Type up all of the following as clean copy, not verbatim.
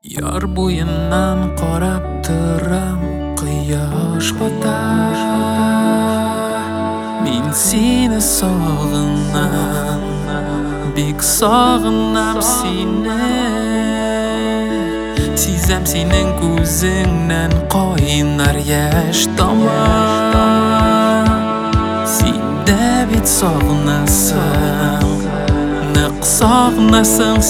Яр буйынан карап торам, кояш бата. Мин сине сагынам, бик сагынам сине. Сизәм синең күзеңнән кайнар яшь тама. Син дә бит сагынасың, нык сагынасың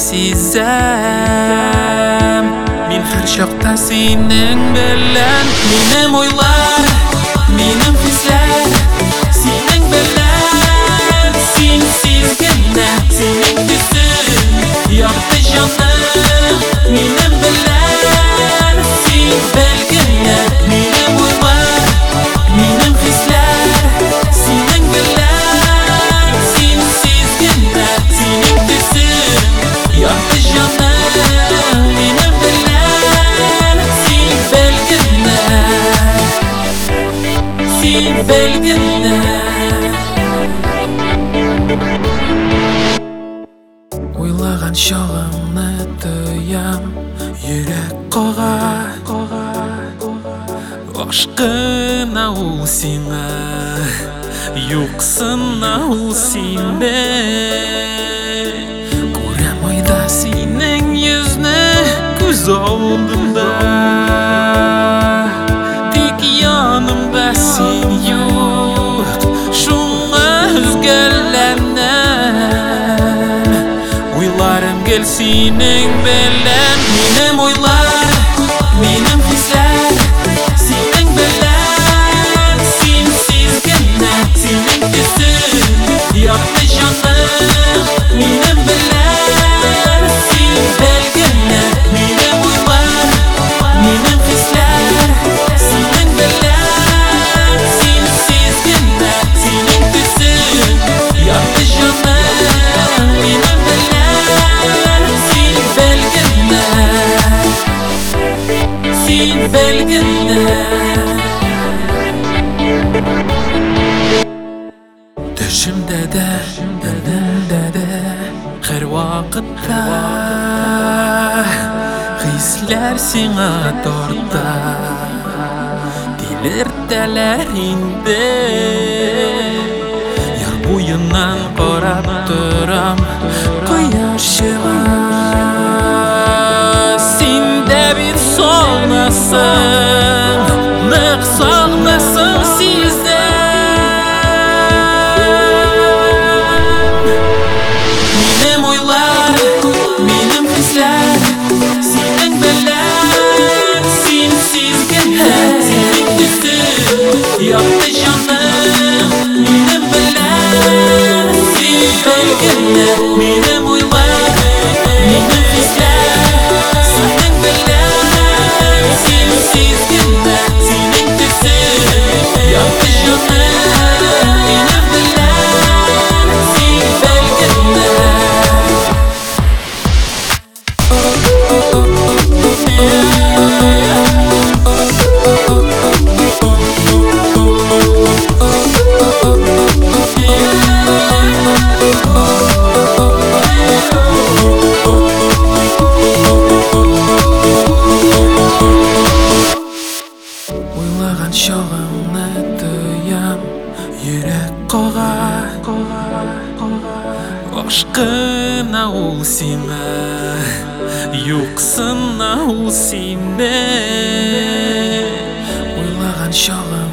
сизәм. Мин һәр чакта синең белән, минем уйлар, минем хисләр синең белән. Синсиз генә синең төсең, якты җаным минем белән. Син белгенә минем уйлар, минем хисләр синең белән. Синсиз генә синең төсең, якты җаным минем белән. Син белгенә, син белгенә. Уйлаган чагымны тоям, йөрәк кага. Ашкына ул сиңа, юксына ул синдә. Күрәм айда синең йөзне күз алдымда, тик янымда син юк, шуңа өзгәләнәм. Уйларым гел синең белән, минем уйлар, минем хисләр синең белән. Синсиз генә синең төсең, якты җаным минем белән. Син белгенә минем уйлар, минем хисләр синең белән. Синсиз генә синең төсең, якты җаным минем белән. Син белгенә, син белгенә. Төшемдә дә, өнемдә дә, һәр вакытта хисләр сиңа тарта. Тилертәләр инде, яр буеннан карап торам, кояш чыга. Син дә бит сагынасың, нык сагынасың сизәм. Минем уйлар, минем хисләр синең белән. Синсиз генә синең төсең, якты җаным минем белән. Син белгенә минем уйлар, минем хисләр синең белән. Синсиз генә синең төсең, якты җаным минем белән. Син белгенә. Уйлаган чагымны тоям, йөрәк кага. Ашкына ул сиңа, юксына ул синдә. Уйлаган чагым